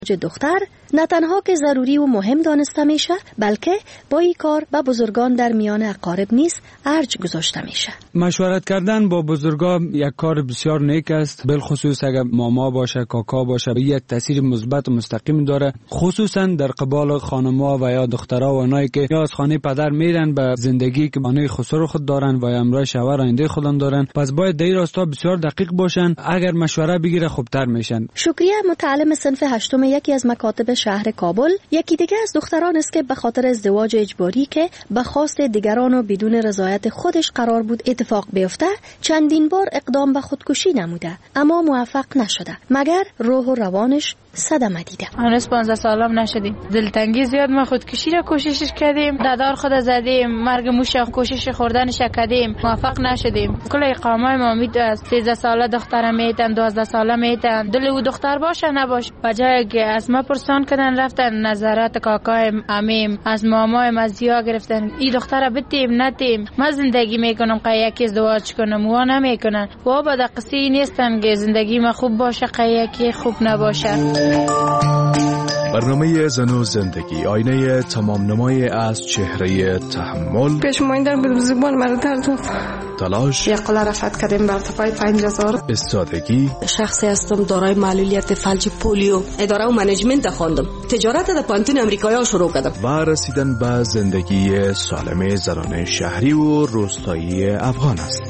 دختر نه تنها که ضروری و مهم دانسته میشه، بلکه با این کار با بزرگان در میان اقارب نیز ارج گذاشته میشه. مشورت کردن با بزرگان یک کار بسیار نیک است، بالخصوص اگر ماما باشه، کاکا باشه، یک تاثیر مثبت و مستقیم داره، خصوصا در قبال خانم‌ها و یا دخترها و اونایی که یا از خانه پدر میرن به زندگی که مانع خسرو خود دارن و امرای شوهر آینده خودن دارن. پس باید در این راستا بسیار دقیق باشن، اگر مشوره بگیره خوبتر میشن. شکریه متعلم صنف 8 یکی از مکاتب شهر کابل، یکی دیگه از دختران است که به خاطر ازدواج اجباری که به خواست دیگران و بدون رضایت خودش قرار بود اتفاق بیفته، چندین بار اقدام به خودکشی نموده اما موفق نشده، مگر روح و روانش صدمه دیده. هنوز 15 سالم نشدیم، دلتنگی زیاد ما خودکشی را کوشش کردیم، دادار خود زدیم، مرگ موش کوشش خوردنش کردیم، موفق نشدیم. کل اقامه ما امید است 13 ساله دخترم میتن، 12 ساله میتن، دل او دختر باشه نباشه. بجای که از ما پرسان کردن رفتن نظرات کاکایم، عمیم، از مامایم، از زیا گرفتن این دختر بتیم ندیم. ما زندگی میکنم قیاکی ازدواج کنم و نمیکنن و بعد قصی نیستن که زندگی ما خوب باشه قیاکی خوب نباشه. برنامه زن و زندگی، آینه تمام نمای از چهره تحمل، پیشمایندن به زبان مرد تلاش، یقلا رفت کردیم بر ارتفاع 5000، استادگی. شخصی هستم دارای معلولیت فلج پولیو، اداره و منیجمنت خواندم، تجارت در پانتون امریکایی شروع کردم و رسیدن به زندگی سالم زنان شهری و روستایی افغان است.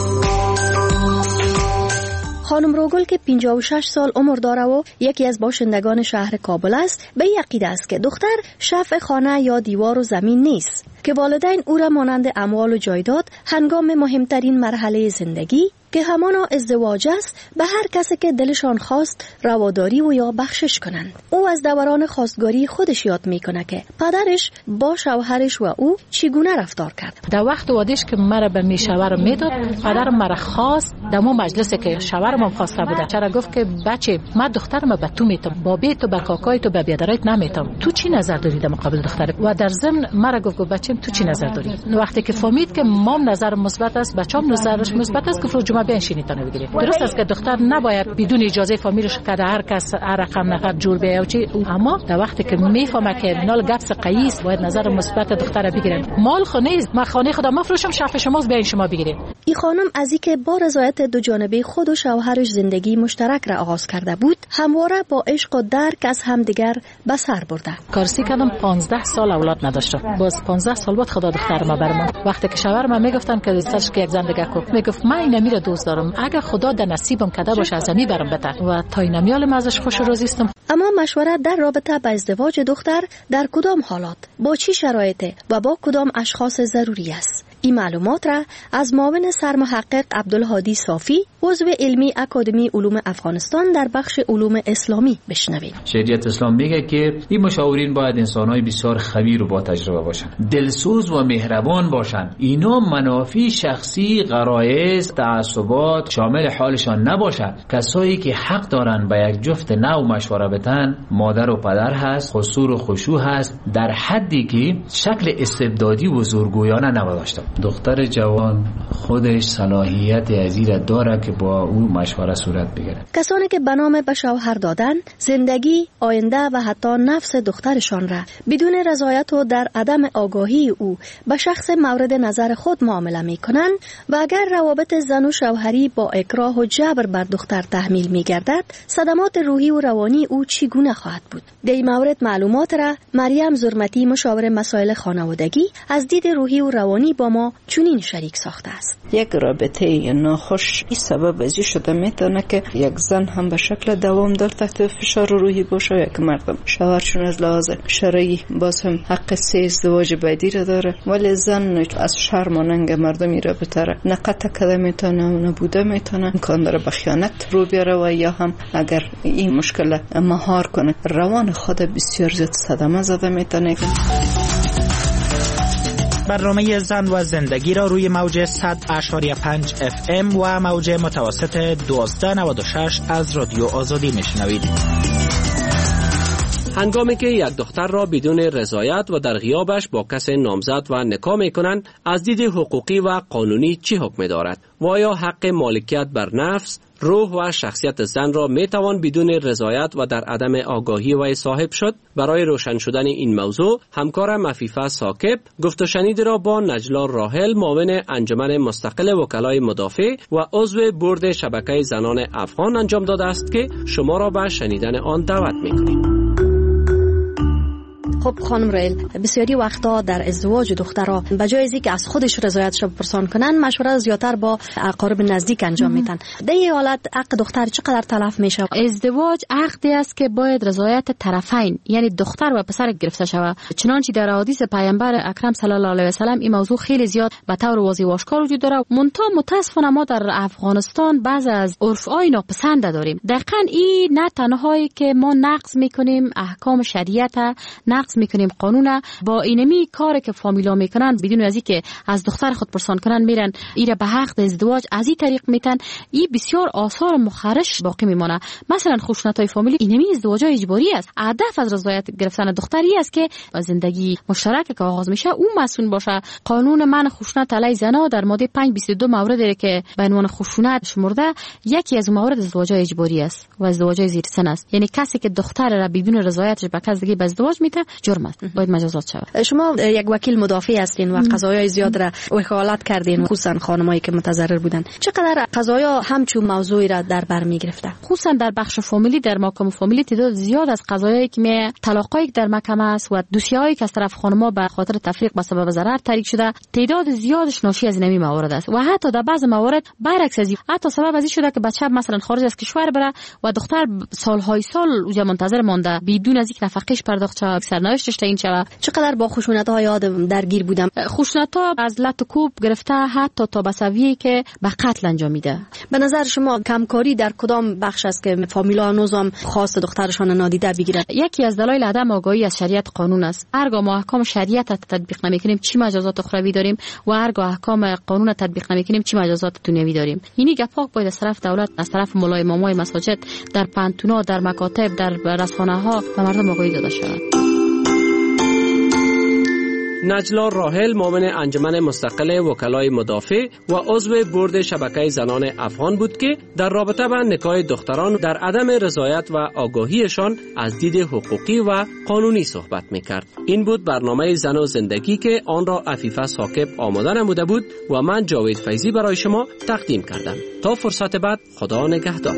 خانم روگل که 56 سال عمر داره و یکی از باشندگان شهر کابل است، به عقیده است که دختر شفع خانه یا دیوار و زمین نیست، که والدین او را مانند اموال و جایداد هنگام مهمترین مرحله زندگی که همانا ازدواج است به هر کسی که دلشان خواست رواداری و یا بخشش کنند. او از دوران خواستگاری خودش یاد میکنه که پدرش با شوهرش و او چگونه رفتار کرد. در وقت وادیش که مرا به میشوهر میداد، پدرم مرا خواست در مو مجلسی که شوهرم خواسته بوده، چرا گفت که بچه من دخترم به تو میتم، با بیت تو به کاکای تو به بیادرایت نمیتم، تو چی نظر داری در مقابل دخترت؟ و در ضمن مرا گفت بچه تو چی نظر داری؟ وقتی که فهمید که مام نظر مثبت است، بچه‌م نظرش مثبت است، گفت جمعه بنشینید تا بگیرید. درست است که دختر نباید بدون اجازه فامیلش که هر کس هر رقم نفر جور بیاید و چی، اما در وقتی که میفهمه که نال گپس قیس باید نظر مثبت دختر بگیرن. مال خونه است، من خانه خودم مفروشم، شفت شماست، بیاین شما بگیرید. این خانم از اینکه با رضایت دو جانبه خود و شوهرش زندگی مشترک را آغاز کرده بود، همواره با عشق و درک از همدیگر به سر برده. کارسی کردم 15 سال اولاد نداشتم، باز 15 سال بعد خدا دخترم برام. وقتی که شوهرم میگفتن که دوستش که یک زن دیگه کو، میگفت من این میره دوست دارم، اگر خدا در نصیبم کده باشه از می برم بهتر و تا این میالم ازش خوش راضیستم. اما مشورت در رابطه با ازدواج دختر در کدام حالات، با چی شرایطه و با کدام اشخاص ضروری است؟ این معلومات را از معاون سرمحقق عبدالهادی صافی، عضو علمی اکادمی علوم افغانستان در بخش علوم اسلامی بشنوید. شریعت اسلام میگه که این مشاورین باید انسان‌های بسیار خبیر و با تجربه باشن، دلسوز و مهربان باشن. اینا منافع شخصی، غرایز، تعصبات شامل حالشان نباشد. کسایی که حق دارن به یک جفت نو مشوره بدن، مادر و پدر هست، خسور و خشوع هست، در حدی که شکل استبدادی و زورگویانه نباشد. دختر جوان خودش صلاحیت ازیر داره که با او مشوره صورت بگیره. کسانی که به نام به شوهر دادن زندگی، آینده و حتی نفس دخترشان را بدون رضایت و در عدم آگاهی او به شخص مورد نظر خود معامله میکنند و اگر روابط زن و شوهری با اکراه و جبر بر دختر تحمیل میگردد، صدمات روحی و روانی او چگونه خواهد بود؟ در این مورد معلومات را مریم زرمتی، مشاور مسائل خانوادگی، از دید روحی و روانی با ما چنین شریک ساخته است. یک رابطه ناخوش این سبب ازی شده میتونه که یک زن هم به شکل دوامدار تحت فشار روحی باشه و یک مردم. شوهرشون از لحاظ شرعی باز هم حق سه ازدواج بعدی را داره، ولی زن از شرم و ننگ مردمی رابطه را نه قطع کده میتونه و نه بوده میتونه، امکان داره به خیانت رو بیاره و یا هم اگر این مشکل مهار کنه روان خود بسیار زیاد صدمه زده میتونه. برنامه زن و زندگی را روی موج 100.5 FM و موج متوسط 1296 از رادیو آزادی میشنوید. هنگامی که یک دختر را بدون رضایت و در غیابش با کس نامزد و نکاح می‌کنند، از دید حقوقی و قانونی چی حکم دارد؟ و آیا حق مالکیت بر نفس، روح و شخصیت زن را میتوان بدون رضایت و در عدم آگاهی وی صاحب شد؟ برای روشن شدن این موضوع همکارم عفیفه ثاقب گفت و شنید را با نجلا راحل، معاون انجمن مستقل وکلای مدافع و عضو بورد شبکه زنان افغان انجام داده است که شما را به شنیدن آن دعوت می‌کنیم. خب خانم رایل، بسیاری وقتا در ازدواج دخترها به جای از اینکه از خودش رضایتش بپرسان کنن، مشوره زیاتر با اقارب نزدیک انجام میدن. در این حالت حق دختر چقدر تلف میشه؟ ازدواج عقدی است که باید رضایت طرفین، یعنی دختر و پسر گرفته شود. چنانچه در احادیث پیامبر اکرم صلی الله علیه و سلم این موضوع خیلی زیاد به طور واضح و آشکار وجود داره. منتها متاسفانه ما در افغانستان بعض از عرف‌های ناپسند داریم. دقیقاً این نه تنهایی که ما نقض میکنیم احکام شریعت، نقض میکنیم قانون، با اینمی کاری که فامیلا میکنن بدون از اینکه از دختر خود پرسان کنن میرن ایره به حق ازدواج از این طریق میتن، این بسیار آثار مخرش باقی میمونه. مثلا خشونت‌های فامیلی اینمی ازدواجای اجباری است. هدف از رضایت گرفتن دختری است که زندگی مشترک که آغاز میشه او مسئول باشه. قانون منع خشونت علیه زنان در ماده 522 موردی که به عنوان خشونت شمرده، یکی از موارد ازدواجای اجباری است و ازدواجای زیر سن است. یعنی کسی که دختر را بدون رضایتش به کس دیگه به ازدواج میته جرم است، باید مجازات شود. شما یک وکیل مدافع هستین و قضایای زیاد را وکالت کردین، خصوصا خانمایی که متضرر بودن. چقدر قضایا همچون موضوعی را در بر میگرفته؟ خصوصا در بخش فامیلی، در محکمه فامیلی تعداد زیاد از قضایایی که طلاقایی در محکمه است و دوسیه‌هایی که از طرف خانم‌ها به خاطر تفریق به سبب ضرر تاریک شده، تعداد زیادش ناشی از این موارد است. و حتی در بعض موارد برعکس از این، حتی سبب از این شده که بچه مثلا خارج از کشور بره و دختر سالهای سال اونجا منتظر مانده بدون از اینکه نفقه‌اش پرداخت شه، سرنوشتش تعیین شه. چقدر با خشونت‌ها یاد درگیر بودم. خشونت‌ها از لط و کوب گرفته حتی تا به سویه که به قتل انجام میده. به نظر شما کمکاری در کدام بخش است که فامیلا نظام خاص دخترشان نادیده بگیرند؟ یکی از دلایل عدم آگاهی از شریعت قانون است. هرگاه ما احکام شریعت تطبیق نمی‌کنیم چی مجازات اخروی داریم و هرگاه احکام قانون تطبیق نمی‌کنیم چی مجازات دنیوی داریم. اینی گپاک باید از طرف دولت، از طرف مولای امامای مساجد، در پنتونا، در مکاتب، در رسانه‌ها به مردم آگاهی داده شود. نجلا راحل، معاون انجمن مستقل وکلای مدافع و عضو بورد شبکه زنان افغان بود که در رابطه با نکاح دختران در عدم رضایت و آگاهیشان از دید حقوقی و قانونی صحبت میکرد. این بود برنامه زن و زندگی که آن را عفیفه ثاقب آماده نموده بود و من جاوید فیضی برای شما تقدیم کردم. تا فرصت بعد، خدا نگهدار.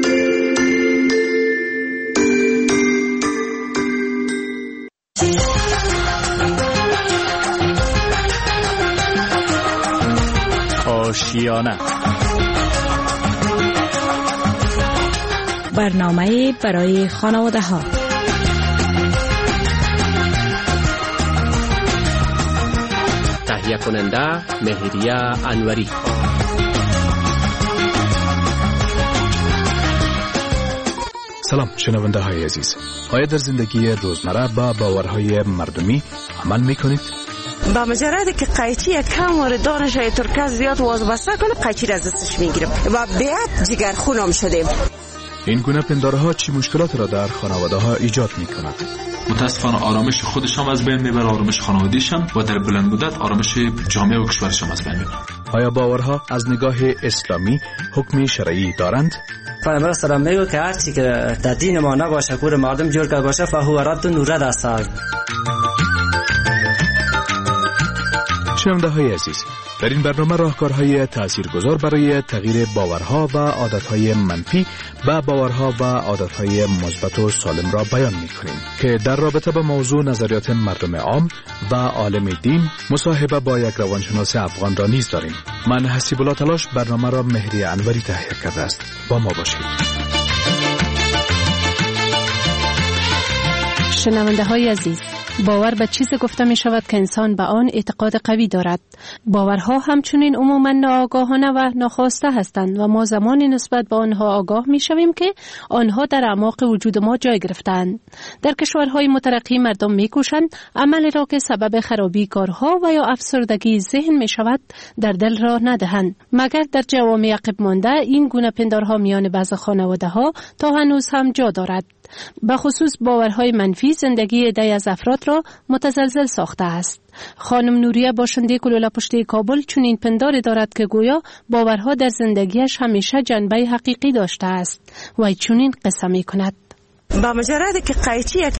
آشیانه، برنامه برای خانواده ها. تهیه کننده مهریه انوری. سلام شنونده های عزیز. آیا در زندگی روزمره با باورهای مردمی عمل میکنید؟ با مجرد که قیچی کم وردان شای ترکه زیاد وازبسته کنه، قیچی را از دستش میگیرم و بیعت جگر خونم شدیم. این گونه پندارها چی مشکلات را در خانواده ها ایجاد میکند؟ متاسفانه آرامش خودش هم از بین میبره، آرامش خانواده‌اش هم و در بلند مدت آرامش جامعه و کشورش هم از بین میبره. آیا باورها از نگاه اسلامی حکم شرعی دارند؟ پیامبر سلام میگه که هر چی که در دین ما نباشه، کور مردم جور کرده باشه، فهو رد و رد است. شنونده های عزیز، در این برنامه راهکارهای تاثیرگذار برای تغییر باورها و عادتهای منفی به باورها و عادتهای مثبت و سالم را بیان می‌کنیم که در رابطه با موضوع نظریات مردم عام و عالم دین مصاحبه با یک روانشناس افغان را نیز داریم. من حسیب الله تلاش برنامه را مهریه انوری تهیه کرده است. با ما باشید. شنونده های عزیز، باور به چیزی گفته می شود که انسان به آن اعتقاد قوی دارد. باورها همچنین عموما ناآگاهانه و ناخواسته هستند و ما زمانی نسبت به آنها آگاه می شویم که آنها در اعماق وجود ما جای گرفتند. در کشورهای مترقی مردم می کوشند عملی را که سبب خرابی کارها و یا افسردگی ذهن می شود در دل را ندهند، مگر در جوامع عقب مانده این گونه پندارها میان بعض خانواده ها تا هنوز هم جا دارد. به خصوص باورهای منفی زندگی عده‌ای از افراد را متزلزل ساخته است. خانم نوریه باشنده کلوله پشتی کابل چنین پنداری دارد که گویا باورها در زندگیش همیشه جنبه حقیقی داشته است و چنین قصه می کند. با مجرد که قیچی